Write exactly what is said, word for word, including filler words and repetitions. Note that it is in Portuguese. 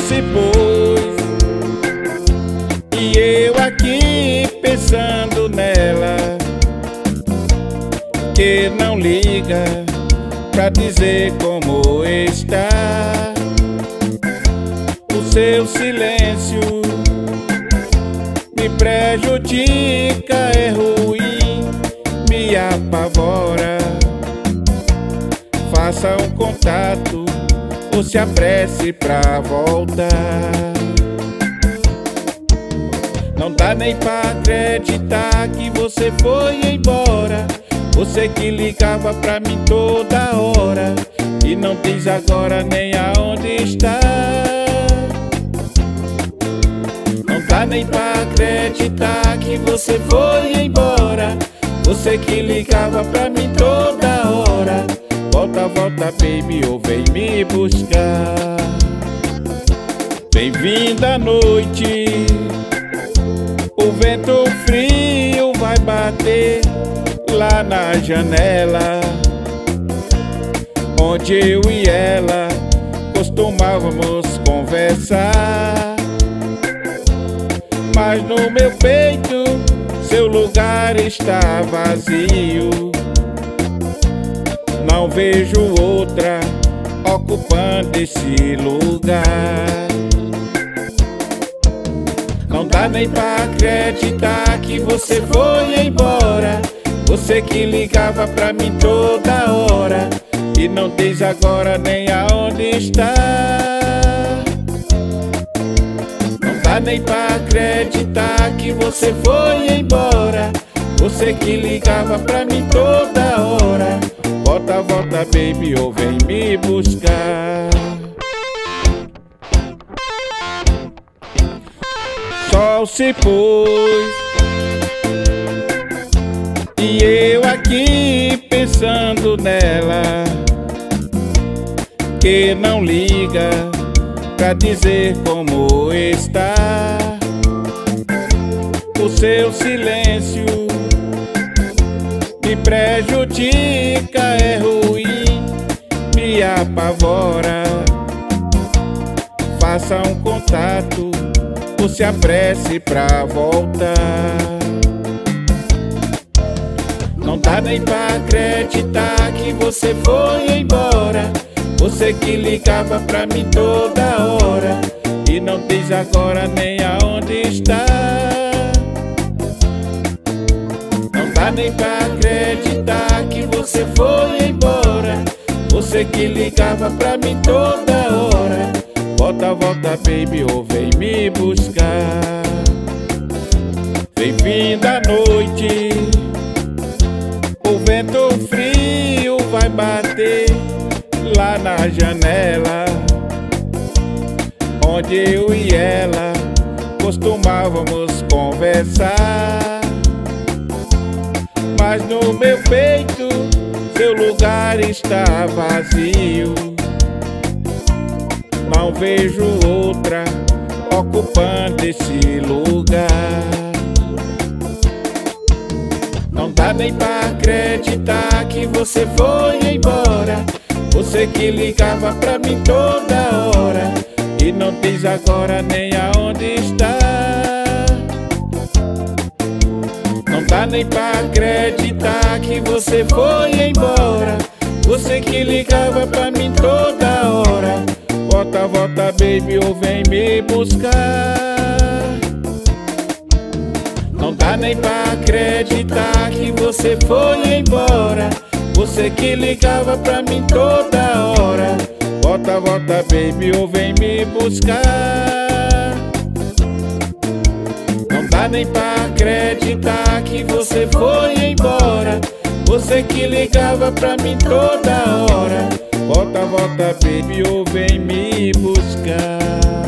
se pôs e eu aqui pensando nela, que não liga pra dizer como está. O seu silêncio me prejudica, é ruim, me apavora. Faça um contato ou se apresse pra voltar. Não dá nem pra acreditar que você foi embora. Você que ligava pra mim toda hora e não diz agora nem aonde está. Não dá nem pra acreditar que você foi embora. Você que ligava pra mim toda hora. Volta, volta, baby, ou vem me buscar. Bem-vinda à noite. O vento frio vai bater lá na janela, onde eu e ela costumávamos conversar. Mas no meu peito seu lugar está vazio. Não vejo outra ocupando esse lugar. Não dá nem pra acreditar que você foi embora. Você que ligava pra mim toda hora e não diz agora nem aonde está. Não dá nem pra acreditar que você foi embora. Você que ligava pra mim toda hora. Volta, volta, baby, ou vem me buscar. Sol se pôs e eu aqui pensando nela, que não liga pra dizer como está. O seu silêncio me prejudica, é ruim, me apavora. Faça um contato ou se apresse pra voltar. Não dá nem pra acreditar que você foi embora. Você que ligava pra mim toda hora e não diz agora nem aonde está. Não dá nem pra acreditar que você foi embora. Você que ligava pra mim toda hora. Volta, volta, baby, ou vem me buscar. Bem-vinda à noite. O vento frio vai bater lá na janela, onde eu e ela costumávamos conversar. Mas no meu peito seu lugar está vazio. Não vejo outra ocupando esse lugar. Não dá nem pra acreditar que você foi embora. Você que ligava pra mim toda hora e não diz agora nem aonde está. Não dá nem pra acreditar que você foi embora. Você que ligava pra mim toda hora. Volta, volta, baby, ou vem me buscar. Não dá nem pra acreditar que você foi embora. Você que ligava pra mim toda hora. Volta, volta, baby, ou vem me buscar. Não dá nem pra acreditar que você foi embora. Você que ligava pra mim toda hora. Volta, volta, baby, ou vem me buscar.